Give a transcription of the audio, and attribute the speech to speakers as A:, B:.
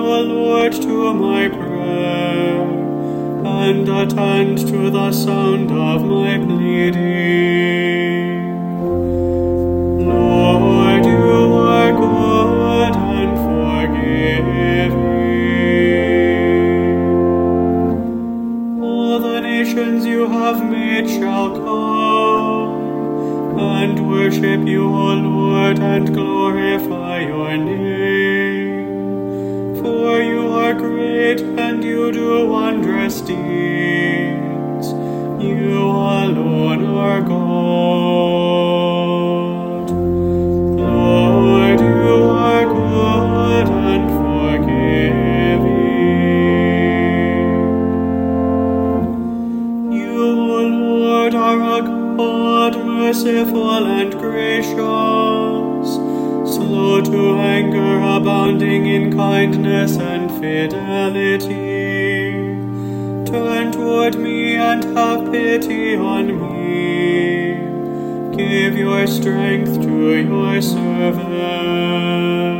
A: O Lord, to my prayer, and attend to the sound of my pleading. Lord, you are good and forgiving. All the nations you have made shall come and worship you, O Lord, and glorify your name. For you are great and you do wondrous deeds. You alone are God. Lord, you are good and forgiving. You, O Lord, are a God merciful and gracious, slow to anger, abounding in kindness and fidelity. Turn toward me and have pity on me. Give your strength to your servant.